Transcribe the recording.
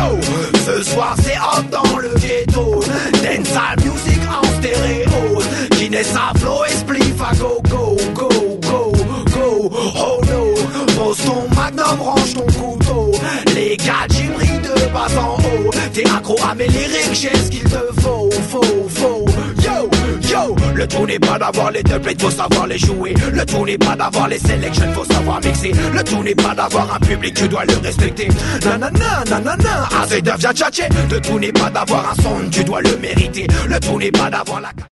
Yo, ce soir c'est hot dans le ghetto. Dancehall music en stéréo. Guinness à flow et spliff à go, go, go, go, go. Oh no, pose ton magnum, range ton couteau. Les gars brillent de bas en haut. T'es accro à mes lyrics, j'ai ce qu'il te faut, faut. Yo, yo, le tout n'est pas d'avoir les deux plates, faut savoir les jouer. Le tout n'est pas d'avoir les selections, faut savoir mixer. Le tout n'est pas d'avoir un public, tu dois le respecter. Nanana, nanana, assez de via tchatcher. Le tout n'est pas d'avoir un son, tu dois le mériter. Le tout n'est pas d'avoir la